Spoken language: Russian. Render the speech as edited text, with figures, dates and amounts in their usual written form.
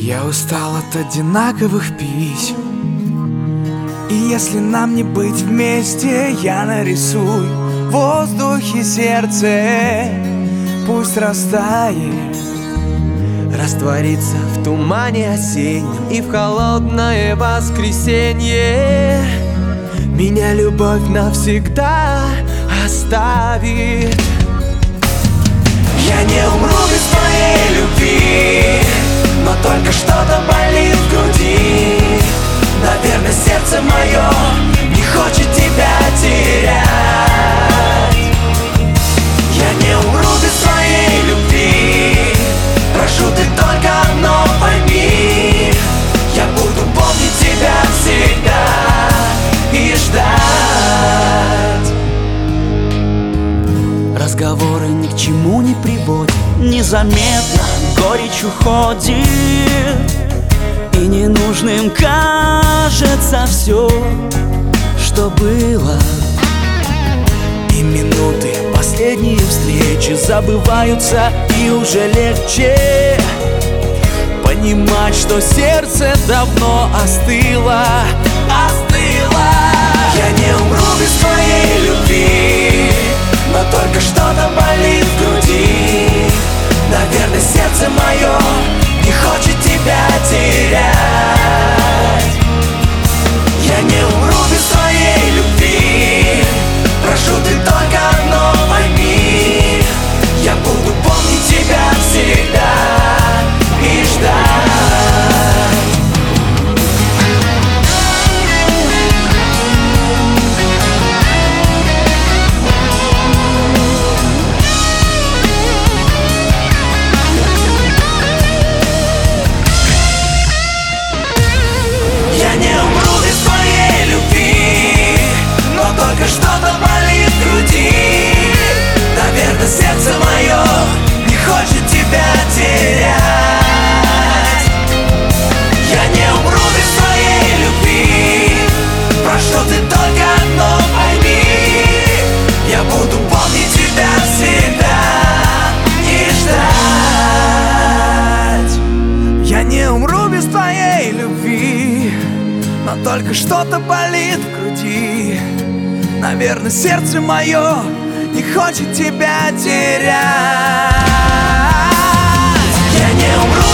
Я устал от одинаковых писем, и если нам не быть вместе, я нарисую в воздухе сердце. Пусть растает, растворится в тумане осеннем и в холодное воскресенье. Меня любовь навсегда оставит. Я не умру без твоей любви, но только что-то болит в груди. Наверное, сердце мое не хочет тебя терять. Я не умру без твоей любви, прошу, ты только одно пойми: я буду помнить тебя всегда и ждать. Разговоры ни к чему не приводят, незаметно горечь уходит, и ненужным кажется все, что было. И минуты последние встречи забываются, и уже легче понимать, что сердце давно остыло. Я не умру без твоей любви, но только что-то болит в груди. Наверное, сердце мое не хочет тебя терять. Я не умру без твоей любви, прошу, ты только одно пойми: я буду помнить тебя всегда и ждать. Я не умру без твоей любви, но только что-то болит в груди. Наверное, сердце мое не хочет тебя терять. Я не умру без твоей любви, прошу, ты только одно пойми: я буду помнить тебя всегда и ждать. Я не умру без твоей любви, но только что-то болит в груди. Наверное, сердце мое не хочет тебя терять. Я не умру